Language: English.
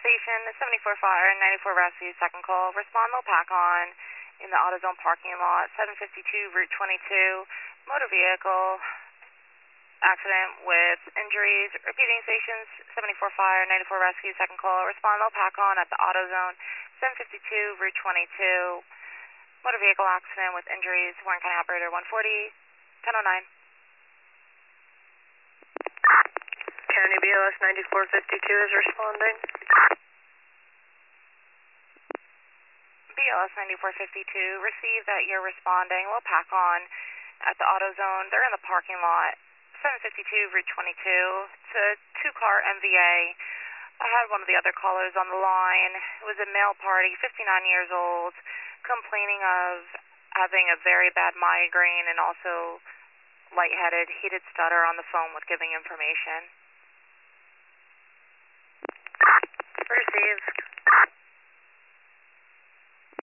station, 74 Fire, 94 Rescue, second call. Respond low pack on in the AutoZone parking lot, 752 Route 22. Motor vehicle accident with injuries. Repeating stations, 74 Fire, 94 Rescue, second call. Respond low pack on at the AutoZone, 752 Route 22. Motor vehicle accident with injuries. Warren County Operator 140, 1009. County BLS 9452 is responding. BLS 9452, receive that you're responding. We'll pack on at the AutoZone. They're in the parking lot, 752 Route 22. It's a two-car MVA. I had one of the other callers on the line. It was a male party, 59 years old, complaining of having a very bad migraine and also lightheaded. He did stutter on the phone with giving information.